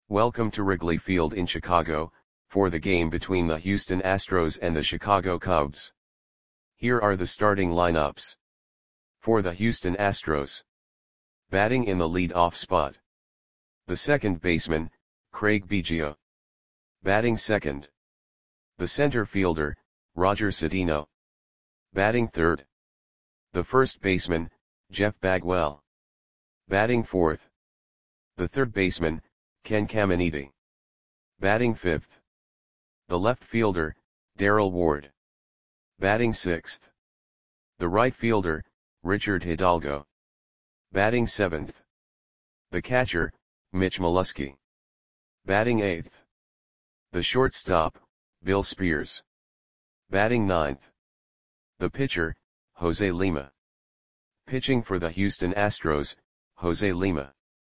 Welcome to Wrigley Field in Chicago, for the game between the Houston Astros and the Chicago Cubs. Here are the starting lineups. For the Houston Astros. Batting in the lead-off spot. The second baseman, Craig Biggio. Batting second. The center fielder, Roger Cedeno. Batting third. The first baseman, Jeff Bagwell. Batting fourth. The third baseman, Ken Caminiti. Batting fifth. The left fielder, Darrell Ward. Batting sixth. The right fielder, Richard Hidalgo. Batting seventh. The catcher, Mitch Molesky. Batting eighth. The shortstop, Bill Spears. Batting ninth. The pitcher, Jose Lima. Pitching for the Houston Astros, Jose Lima.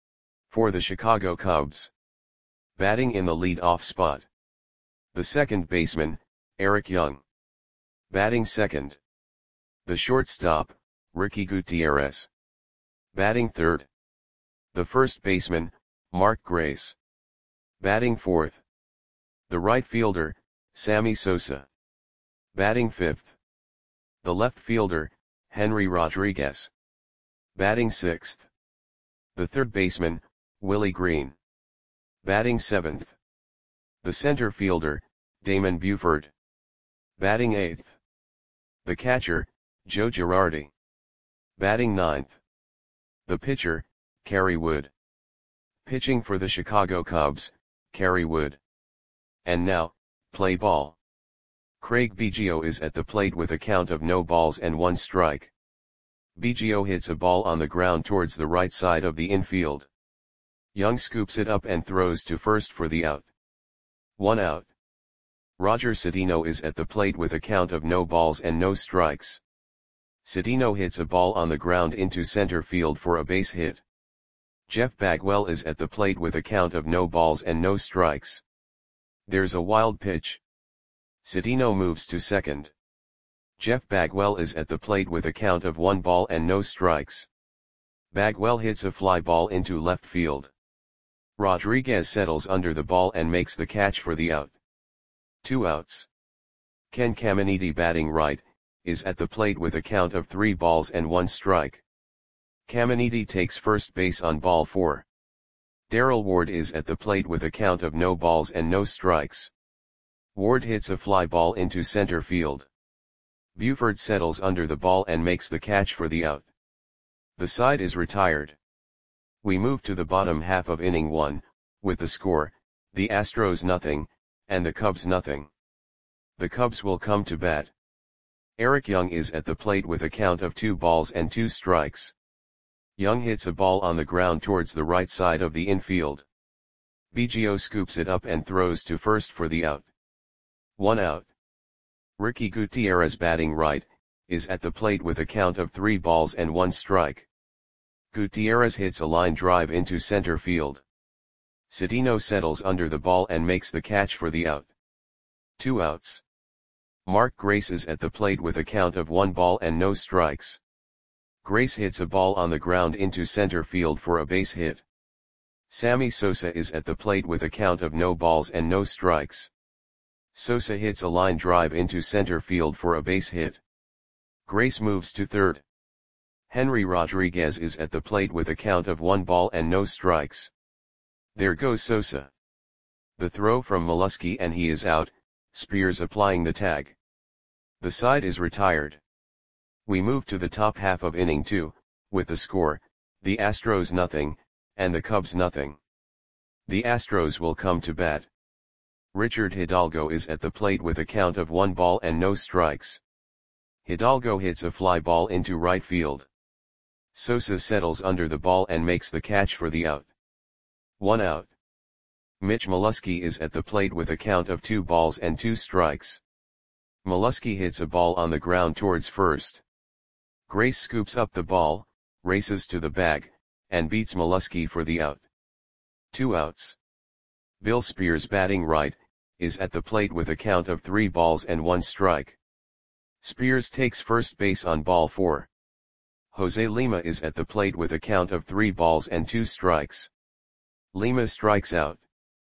For the Chicago Cubs. Batting in the lead-off spot. The second baseman, Eric Young. Batting second. The shortstop, Ricky Gutierrez. Batting third. The first baseman, Mark Grace. Batting fourth. The right fielder, Sammy Sosa. Batting fifth. The left fielder, Henry Rodriguez. Batting sixth. The third baseman, Willie Green. Batting seventh. The center fielder, Damon Buford. Batting eighth. The catcher, Joe Girardi. Batting ninth. The pitcher, Kerry Wood. Pitching for the Chicago Cubs, Kerry Wood. And now, play ball. Craig Biggio is at the plate with a count of no balls and one strike. Biggio hits a ball on the ground towards the right side of the infield. Young scoops it up and throws to first for the out. 1 out. Roger Cedeno is at the plate with a count of no balls and no strikes. Cedeno hits a ball on the ground into center field for a base hit. Jeff Bagwell is at the plate with a count of no balls and no strikes. There's a wild pitch. Cedeno moves to second. Jeff Bagwell is at the plate with a count of 1 ball and no strikes. Bagwell hits a fly ball into left field. Rodriguez settles under the ball and makes the catch for the out. 2 outs. Ken Caminiti, batting right, is at the plate with a count of 3 balls and 1 strike. Caminiti takes first base on ball 4. Darrell Ward is at the plate with a count of no balls and no strikes. Ward hits a fly ball into center field. Buford settles under the ball and makes the catch for the out. The side is retired. We move to the bottom half of inning 1, with the score, the Astros 0, and the Cubs 0. The Cubs will come to bat. Eric Young is at the plate with a count of 2 balls and 2 strikes. Young hits a ball on the ground towards the right side of the infield. Biggio scoops it up and throws to first for the out. 1 out. Ricky Gutierrez, batting right, is at the plate with a count of 3 balls and 1 strike. Gutierrez hits a line drive into center field. Cedeno settles under the ball and makes the catch for the out. 2 outs. Mark Grace is at the plate with a count of 1 ball and no strikes. Grace hits a ball on the ground into center field for a base hit. Sammy Sosa is at the plate with a count of no balls and no strikes. Sosa hits a line drive into center field for a base hit. Grace moves to third. Henry Rodriguez is at the plate with a count of 1 ball and no strikes. There goes Sosa. The throw from Molesky and he is out, Spears applying the tag. The side is retired. We move to the top half of inning 2, with the score, the Astros 0, and the Cubs 0. The Astros will come to bat. Richard Hidalgo is at the plate with a count of 1 ball and no strikes. Hidalgo hits a fly ball into right field. Sosa settles under the ball and makes the catch for the out. 1 out. Mitch Molesky is at the plate with a count of 2 balls and 2 strikes. Molesky hits a ball on the ground towards first. Grace scoops up the ball, races to the bag, and beats Molesky for the out. 2 outs. Bill Spears, batting right, is at the plate with a count of 3 balls and 1 strike. Spears takes first base on ball 4. Jose Lima is at the plate with a count of 3 balls and 2 strikes. Lima strikes out.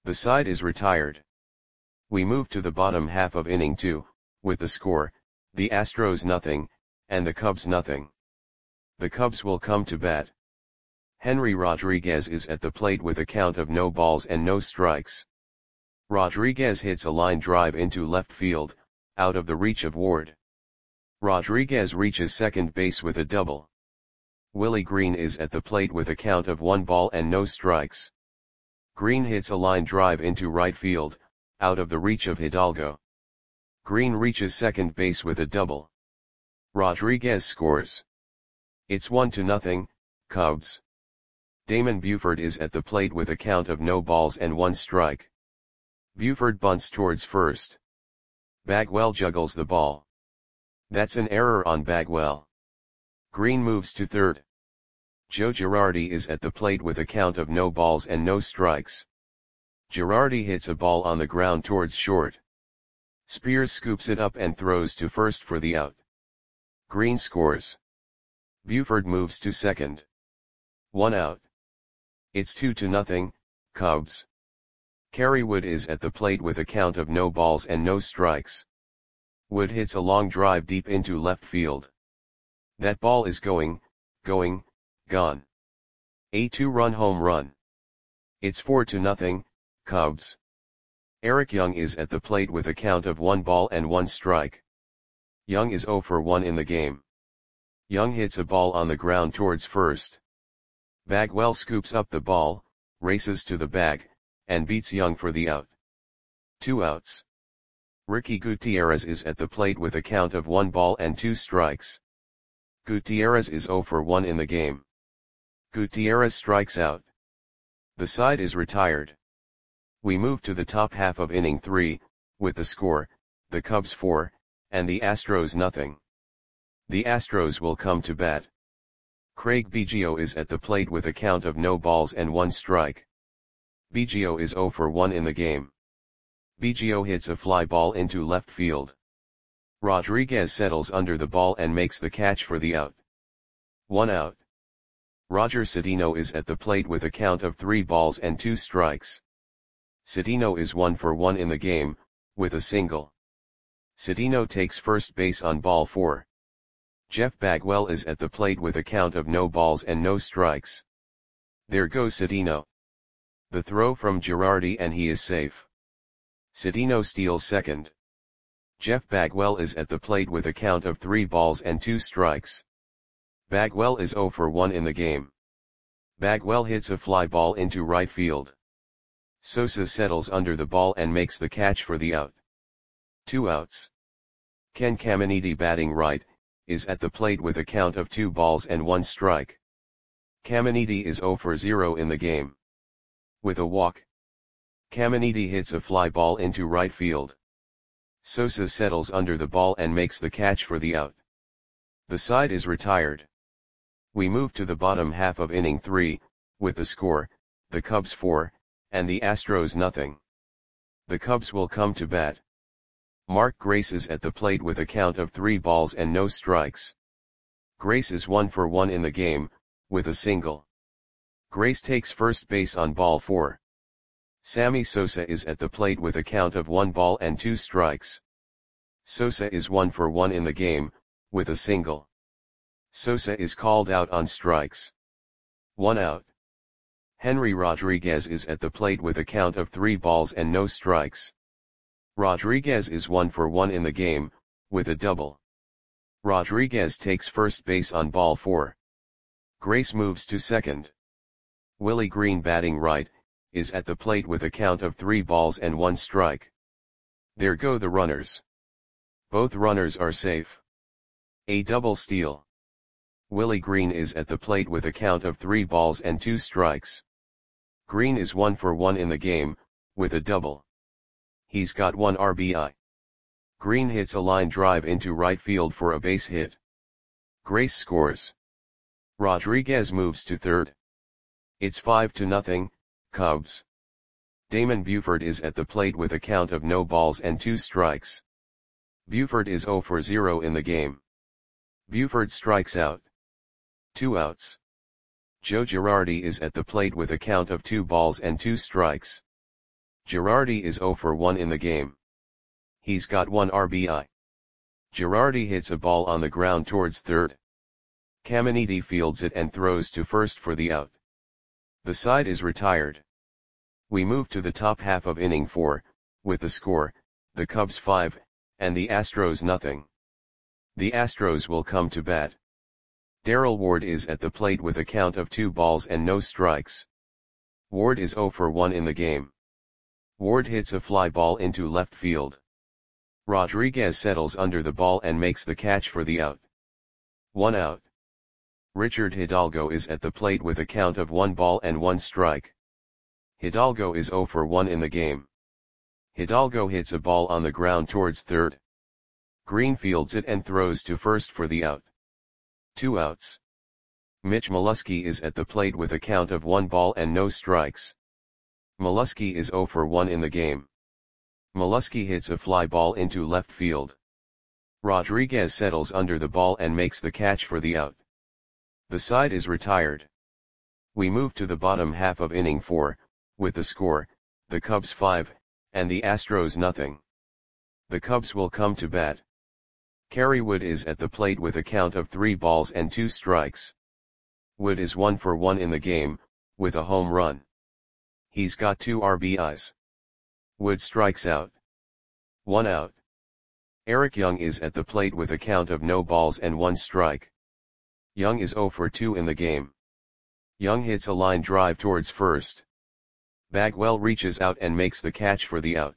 The side is retired. We move to the bottom half of inning 2, with the score, the Astros nothing, and the Cubs nothing. The Cubs will come to bat. Henry Rodriguez is at the plate with a count of no balls and no strikes. Rodriguez hits a line drive into left field, out of the reach of Ward. Rodriguez reaches second base with a double. Willie Green is at the plate with a count of 1 ball and no strikes. Green hits a line drive into right field, out of the reach of Hidalgo. Green reaches second base with a double. Rodriguez scores. It's 1-0, Cubs. Damon Buford is at the plate with a count of no balls and 1 strike. Buford bunts towards first. Bagwell juggles the ball. That's an error on Bagwell. Green moves to third. Joe Girardi is at the plate with a count of no balls and no strikes. Girardi hits a ball on the ground towards short. Spears scoops it up and throws to first for the out. Green scores. Buford moves to second. 1 out. It's 2-0, Cubs. Kerry Wood is at the plate with a count of no balls and no strikes. Wood hits a long drive deep into left field. That ball is gone. A 2-run home run. It's 4-0, Cubs. Eric Young is at the plate with a count of 1 ball and 1 strike. Young is 0 for 1 in the game. Young hits a ball on the ground towards first. Bagwell scoops up the ball, races to the bag, and beats Young for the out. 2 outs. Ricky Gutierrez is at the plate with a count of 1 ball and 2 strikes. Gutierrez is 0 for 1 in the game. Gutierrez strikes out. The side is retired. We move to the top half of inning 3, with the score, the Cubs 4, and the Astros nothing. The Astros will come to bat. Craig Biggio is at the plate with a count of no balls and 1 strike. Biggio is 0 for 1 in the game. Biggio hits a fly ball into left field. Rodriguez settles under the ball and makes the catch for the out. 1 out. Roger Cedeno is at the plate with a count of 3 balls and 2 strikes. Cedeno is 1 for 1 in the game, with a single. Cedeno takes first base on ball 4. Jeff Bagwell is at the plate with a count of no balls and no strikes. There goes Cedeno. The throw from Girardi and he is safe. Cedeno steals second. Jeff Bagwell is at the plate with a count of 3 balls and 2 strikes. Bagwell is 0 for 1 in the game. Bagwell hits a fly ball into right field. Sosa settles under the ball and makes the catch for the out. 2 outs. Ken Caminiti, batting right, is at the plate with a count of 2 balls and 1 strike. Caminiti is 0 for 0 in the game. With a walk, Caminiti hits a fly ball into right field. Sosa settles under the ball and makes the catch for the out. The side is retired. We move to the bottom half of inning 3, with the score, the Cubs 4, and the Astros nothing. The Cubs will come to bat. Mark Grace is at the plate with a count of 3 balls and no strikes. Grace is 1 for 1 in the game, with a single. Grace takes first base on ball 4. Sammy Sosa is at the plate with a count of 1 ball and 2 strikes. Sosa is 1 for 1 in the game, with a single. Sosa is called out on strikes. 1 out. Henry Rodriguez is at the plate with a count of 3 balls and no strikes. Rodriguez is 1 for 1 in the game, with a double. Rodriguez takes first base on ball 4. Grace moves to second. Willie Green, batting right, is at the plate with a count of 3 balls and 1 strike. There go the runners. Both runners are safe. A double steal. Willie Green is at the plate with a count of 3 balls and 2 strikes. Green is 1 for 1 in the game, with a double. He's got 1 RBI. Green hits a line drive into right field for a base hit. Grace scores. Rodriguez moves to third. It's 5-0, Cubs. Damon Buford is at the plate with a count of no balls and 2 strikes. Buford is 0 for 0 in the game. Buford strikes out. 2 outs. Joe Girardi is at the plate with a count of 2 balls and 2 strikes. Girardi is 0 for 1 in the game. He's got 1 RBI. Girardi hits a ball on the ground towards third. Caminiti fields it and throws to first for the out. The side is retired. We move to the top half of inning 4, with the score, the Cubs 5, and the Astros nothing. The Astros will come to bat. Darrell Ward is at the plate with a count of 2 balls and no strikes. Ward is 0 for 1 in the game. Ward hits a fly ball into left field. Rodriguez settles under the ball and makes the catch for the out. 1 out. Richard Hidalgo is at the plate with a count of 1 ball and 1 strike. Hidalgo is 0 for 1 in the game. Hidalgo hits a ball on the ground towards third. Green fields it and throws to first for the out. 2 outs. Mitch Molesky is at the plate with a count of 1 ball and no strikes. Molesky is 0 for 1 in the game. Molesky hits a fly ball into left field. Rodriguez settles under the ball and makes the catch for the out. The side is retired. We move to the bottom half of inning 4, with the score, the Cubs 5, and the Astros nothing. The Cubs will come to bat. Kerry Wood is at the plate with a count of 3 balls and 2 strikes. Wood is 1 for 1 in the game, with a home run. He's got 2 RBIs. Wood strikes out. 1 out. Eric Young is at the plate with a count of no balls and 1 strike. Young is 0 for 2 in the game. Young hits a line drive towards first. Bagwell reaches out and makes the catch for the out.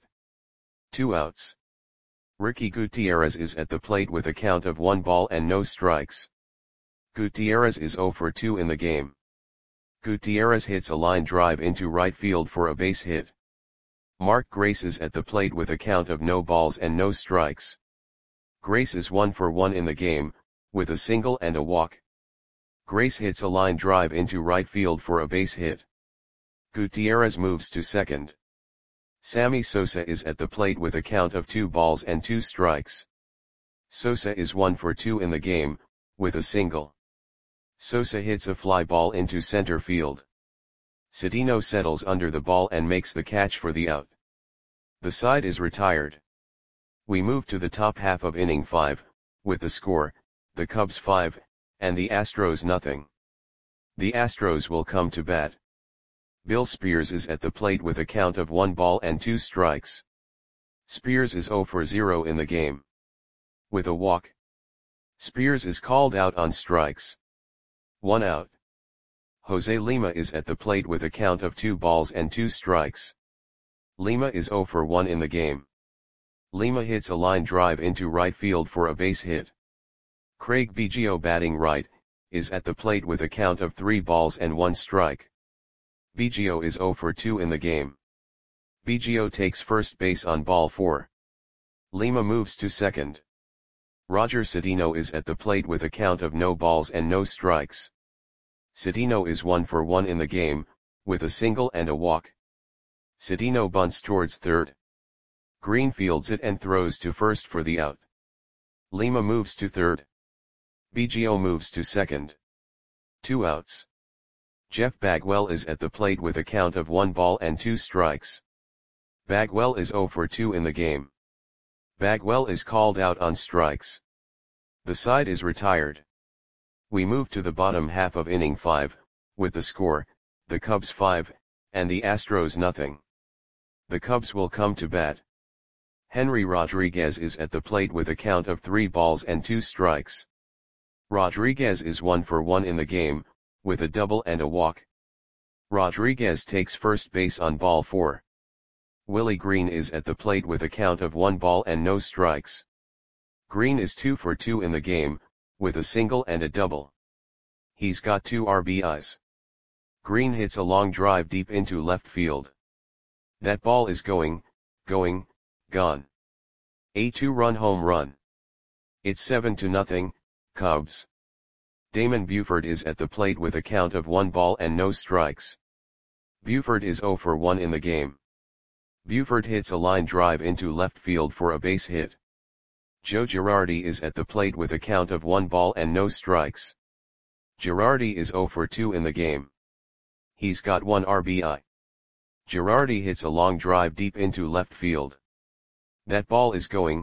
2 outs. Ricky Gutierrez is at the plate with a count of 1 ball and no strikes. Gutierrez is 0 for 2 in the game. Gutierrez hits a line drive into right field for a base hit. Mark Grace is at the plate with a count of no balls and no strikes. Grace is 1 for 1 in the game, with a single and a walk. Grace hits a line drive into right field for a base hit. Gutierrez moves to second. Sammy Sosa is at the plate with a count of 2 balls and 2 strikes. Sosa is 1 for 2 in the game, with a single. Sosa hits a fly ball into center field. Cedeno settles under the ball and makes the catch for the out. The side is retired. We move to the top half of inning 5, with the score, the Cubs 5, and the Astros nothing. The Astros will come to bat. Bill Spears is at the plate with a count of 1 ball and 2 strikes. Spears is 0 for 0 in the game. With a walk. Spears is called out on strikes. 1 out. Jose Lima is at the plate with a count of 2 balls and 2 strikes. Lima is 0 for 1 in the game. Lima hits a line drive into right field for a base hit. Craig Biggio, batting right, is at the plate with a count of 3 balls and 1 strike. Biggio is 0 for 2 in the game. Biggio takes first base on ball 4. Lima moves to second. Roger Cedeno is at the plate with a count of no balls and no strikes. Cedeno is 1 for 1 in the game, with a single and a walk. Cedeno bunts towards third. Green fields it and throws to first for the out. Lima moves to third. Biggio moves to second. 2 outs. Jeff Bagwell is at the plate with a count of 1 ball and 2 strikes. Bagwell is 0 for 2 in the game. Bagwell is called out on strikes. The side is retired. We move to the bottom half of inning 5, with the score, the Cubs 5, and the Astros nothing. The Cubs will come to bat. Henry Rodriguez is at the plate with a count of 3 balls and 2 strikes. Rodriguez is 1 for 1 in the game, with a double and a walk. Rodriguez takes first base on ball 4. Willie Green is at the plate with a count of 1 ball and no strikes. Green is 2 for 2 in the game, with a single and a double. He's got 2 RBIs. Green hits a long drive deep into left field. That ball is gone. A 2-run home run. It's 7-0, Cubs. Damon Buford is at the plate with a count of 1 ball and no strikes. Buford is 0 for 1 in the game. Buford hits a line drive into left field for a base hit. Joe Girardi is at the plate with a count of 1 ball and no strikes. Girardi is 0 for 2 in the game. He's got 1 RBI. Girardi hits a long drive deep into left field. That ball is going,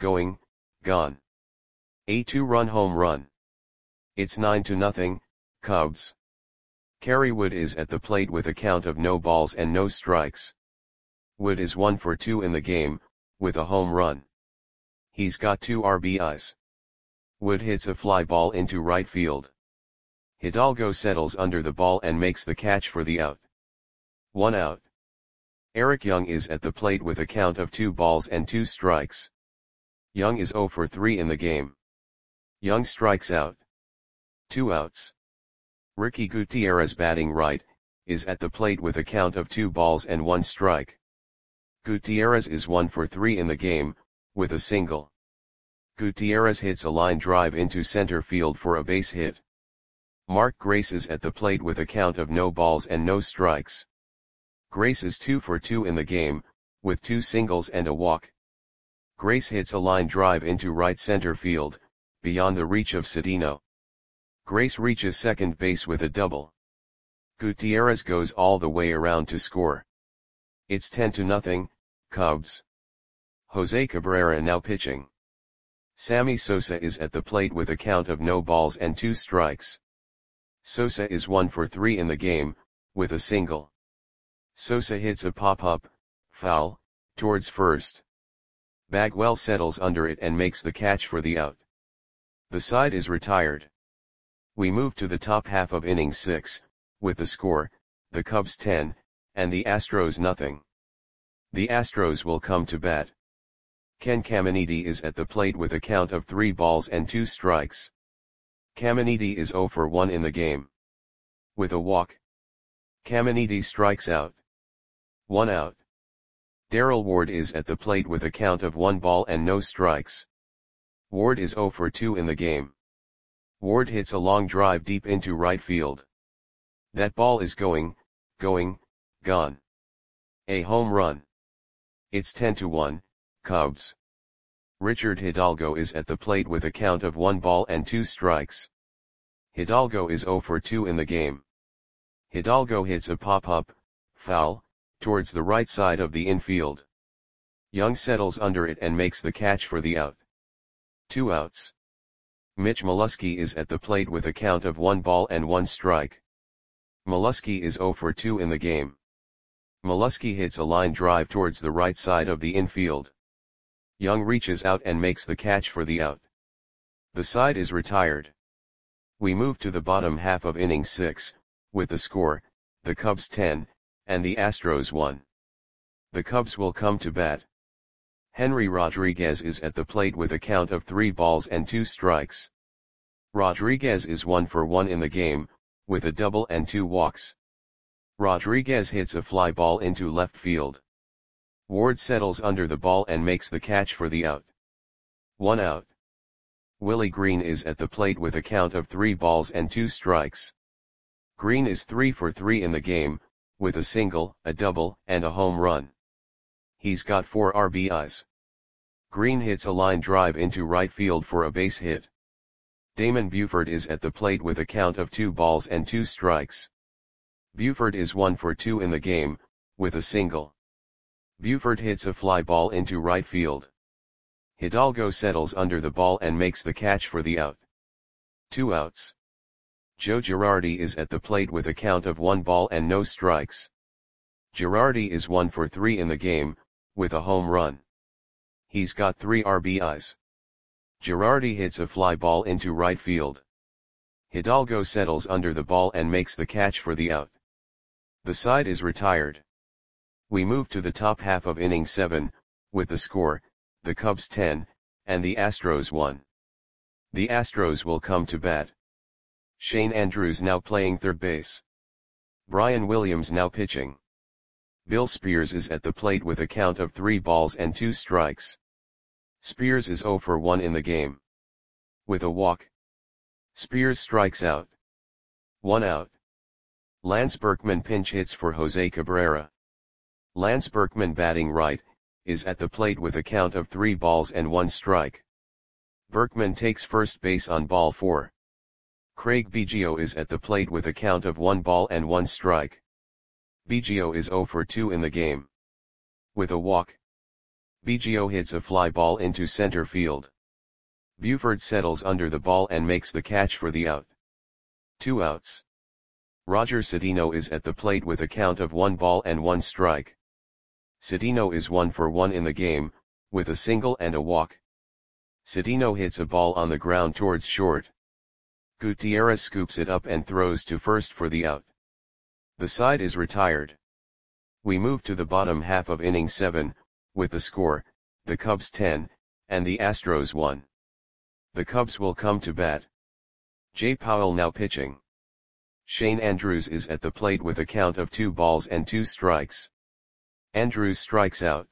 gone. A 2-run home run. It's 9-0, Cubs. Kerry Wood is at the plate with a count of no balls and no strikes. Wood is 1 for 2 in the game, with a home run. He's got 2 RBIs. Wood hits a fly ball into right field. Hidalgo settles under the ball and makes the catch for the out. 1 out. Eric Young is at the plate with a count of 2 balls and 2 strikes. Young is 0 for 3 in the game. Young strikes out. 2 outs. Ricky Gutierrez, batting right, is at the plate with a count of 2 balls and 1 strike. Gutierrez is 1 for 3 in the game, with a single. Gutierrez hits a line drive into center field for a base hit. Mark Grace is at the plate with a count of no balls and no strikes. Grace is 2 for 2 in the game, with 2 singles and a walk. Grace hits a line drive into right center field, beyond the reach of Cedeno. Grace reaches second base with a double. Gutierrez goes all the way around to score. It's 10-0, Cubs. Jose Cabrera now pitching. Sammy Sosa is at the plate with a count of no balls and 2 strikes. Sosa is 1 for 3 in the game, with a single. Sosa hits a pop-up, foul, towards first. Bagwell settles under it and makes the catch for the out. The side is retired. We move to the top half of inning 6, with the score, the Cubs 10, and the Astros nothing. The Astros will come to bat. Ken Caminiti is at the plate with a count of 3 balls and 2 strikes. Caminiti is 0 for 1 in the game. With a walk. Caminiti strikes out. 1 out. Darrell Ward is at the plate with a count of 1 ball and no strikes. Ward is 0 for 2 in the game. Ward hits a long drive deep into right field. That ball is going, gone. A home run. It's 10-1, Cubs. Richard Hidalgo is at the plate with a count of 1 ball and 2 strikes. Hidalgo is 0 for 2 in the game. Hidalgo hits a pop-up, foul, towards the right side of the infield. Young settles under it and makes the catch for the out. 2 outs. Mitch Molesky is at the plate with a count of 1 ball and 1 strike. Molesky is 0 for 2 in the game. Molesky hits a line drive towards the right side of the infield. Young reaches out and makes the catch for the out. The side is retired. We move to the bottom half of inning 6, with the score, the Cubs 10, and the Astros 1. The Cubs will come to bat. Henry Rodriguez is at the plate with a count of 3 balls and 2 strikes. Rodriguez is 1 for 1 in the game, with a double and 2 walks. Rodriguez hits a fly ball into left field. Ward settles under the ball and makes the catch for the out. 1 out. Willie Green is at the plate with a count of 3 balls and 2 strikes. Green is 3 for 3 in the game, with a single, a double, and a home run. He's got 4 RBIs. Green hits a line drive into right field for a base hit. Damon Buford is at the plate with a count of 2 balls and 2 strikes. Buford is 1 for 2 in the game, with a single. Buford hits a fly ball into right field. Hidalgo settles under the ball and makes the catch for the out. 2 outs. Joe Girardi is at the plate with a count of 1 ball and no strikes. Girardi is 1 for 3 in the game, with a home run. He's got 3 RBIs. Girardi hits a fly ball into right field. Hidalgo settles under the ball and makes the catch for the out. The side is retired. We move to the top half of inning 7, with the score, the Cubs 10, and the Astros 1. The Astros will come to bat. Shane Andrews now playing third base. Brian Williams now pitching. Bill Spears is at the plate with a count of 3 balls and 2 strikes. Spears is 0 for 1 in the game. With a walk. Spears strikes out. 1 out. Lance Berkman pinch hits for Jose Cabrera. Lance Berkman, batting right, is at the plate with a count of 3 balls and 1 strike. Berkman takes first base on ball 4. Craig Biggio is at the plate with a count of 1 ball and 1 strike. Biggio is 0 for 2 in the game. With a walk, Biggio hits a fly ball into center field. Buford settles under the ball and makes the catch for the out. 2 outs. Roger Cedeno is at the plate with a count of 1 ball and 1 strike. Cedeno is 1 for 1 in the game, with a single and a walk. Cedeno hits a ball on the ground towards short. Gutierrez scoops it up and throws to first for the out. The side is retired. We move to the bottom half of inning 7, with the score, the Cubs 10, and the Astros 1. The Cubs will come to bat. Jay Powell now pitching. Shane Andrews is at the plate with a count of 2 balls and 2 strikes. Andrews strikes out.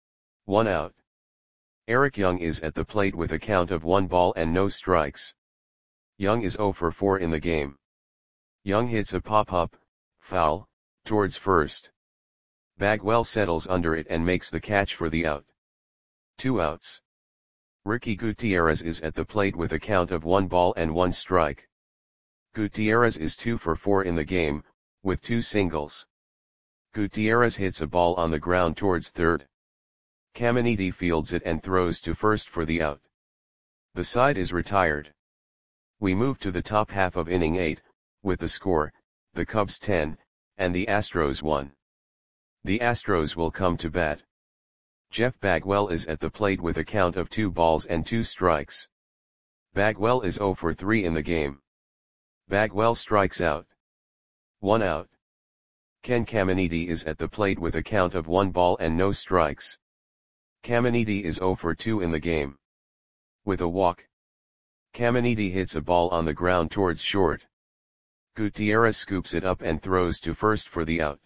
1 out. Eric Young is at the plate with a count of 1 ball and no strikes. Young is 0 for 4 in the game. Young hits a pop-up, foul, towards first. Bagwell settles under it and makes the catch for the out. 2 outs. Ricky Gutierrez is at the plate with a count of 1 ball and 1 strike. Gutierrez is 2 for 4 in the game, with 2 singles. Gutierrez hits a ball on the ground towards third. Caminiti fields it and throws to first for the out. The side is retired. We move to the top half of inning 8, with the score, the Cubs 10, and the Astros 1. The Astros will come to bat. Jeff Bagwell is at the plate with a count of 2 balls and 2 strikes. Bagwell is 0 for 3 in the game. Bagwell strikes out. 1 out. Ken Caminiti is at the plate with a count of 1 ball and no strikes. Caminiti is 0 for 2 in the game. With a walk, Caminiti hits a ball on the ground towards short. Gutierrez scoops it up and throws to first for the out.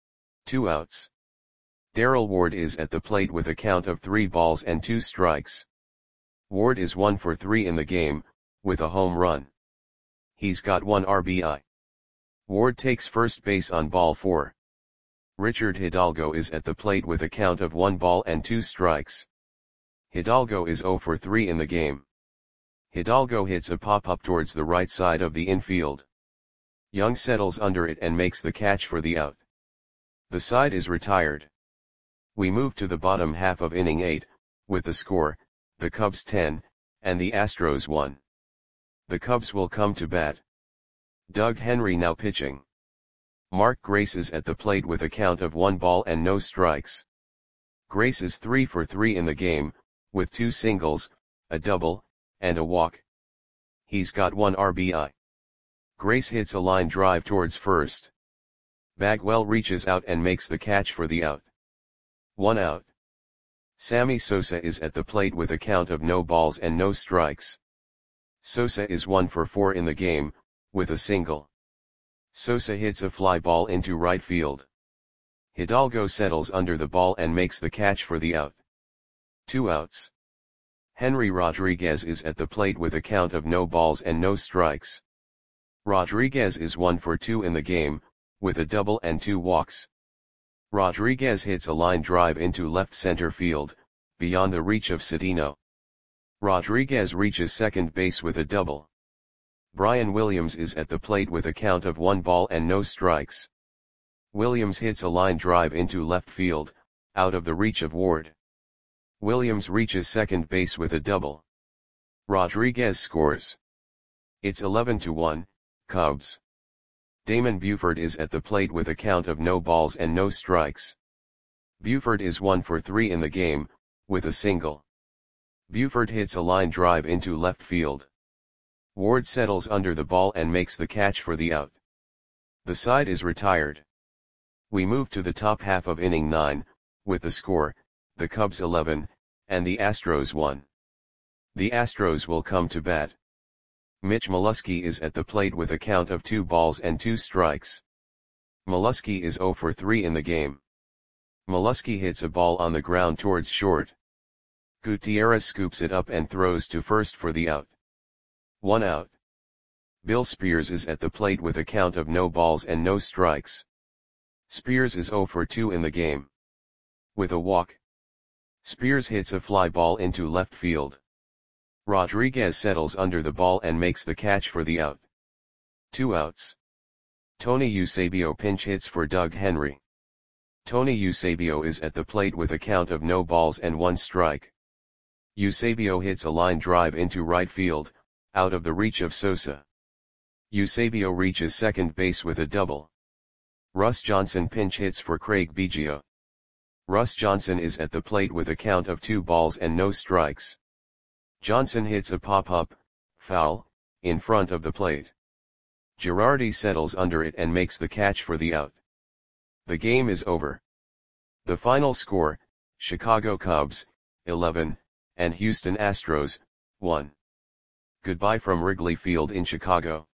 2 outs. Darrell Ward is at the plate with a count of 3 balls and 2 strikes. Ward is 1 for 3 in the game, with a home run. He's got 1 RBI. Ward takes first base on ball 4. Richard Hidalgo is at the plate with a count of 1 ball and 2 strikes. Hidalgo is 0 for 3 in the game. Hidalgo hits a pop-up towards the right side of the infield. Young settles under it and makes the catch for the out. The side is retired. We move to the bottom half of inning 8, with the score, the Cubs 10, and the Astros 1. The Cubs will come to bat. Doug Henry now pitching. Mark Grace is at the plate with a count of 1 ball and no strikes. Grace is 3 for 3 in the game, with 2 singles, a double, and a walk. He's got 1 RBI. Grace hits a line drive towards first. Bagwell reaches out and makes the catch for the out. 1 out. Sammy Sosa is at the plate with a count of no balls and no strikes. Sosa is 1 for 4 in the game, with a single. Sosa hits a fly ball into right field. Hidalgo settles under the ball and makes the catch for the out. 2 outs. Henry Rodriguez is at the plate with a count of no balls and no strikes. Rodriguez is 1 for 2 in the game, with a double and 2 walks. Rodriguez hits a line drive into left center field, beyond the reach of Cedeno. Rodriguez reaches second base with a double. Brian Williams is at the plate with a count of 1 ball and no strikes. Williams hits a line drive into left field, out of the reach of Ward. Williams reaches second base with a double. Rodriguez scores. It's 11-1, Cubs. Damon Buford is at the plate with a count of no balls and no strikes. Buford is 1 for 3 in the game, with a single. Buford hits a line drive into left field. Ward settles under the ball and makes the catch for the out. The side is retired. We move to the top half of inning 9, with the score, the Cubs 11, and the Astros 1. The Astros will come to bat. Mitch Molesky is at the plate with a count of 2 balls and 2 strikes. Molesky is 0 for 3 in the game. Molesky hits a ball on the ground towards short. Gutierrez scoops it up and throws to first for the out. 1 out. Bill Spears is at the plate with a count of no balls and no strikes. Spears is 0 for 2 in the game. With a walk, Spears hits a fly ball into left field. Rodriguez settles under the ball and makes the catch for the out. 2 outs. Tony Eusebio pinch hits for Doug Henry. Tony Eusebio is at the plate with a count of no balls and 1 strike. Eusebio hits a line drive into right field, out of the reach of Sosa. Eusebio reaches second base with a double. Russ Johnson pinch hits for Craig Biggio. Russ Johnson is at the plate with a count of 2 balls and no strikes. Johnson hits a pop-up, foul, in front of the plate. Girardi settles under it and makes the catch for the out. The game is over. The final score, Chicago Cubs, 11, and Houston Astros, 1. Goodbye from Wrigley Field in Chicago.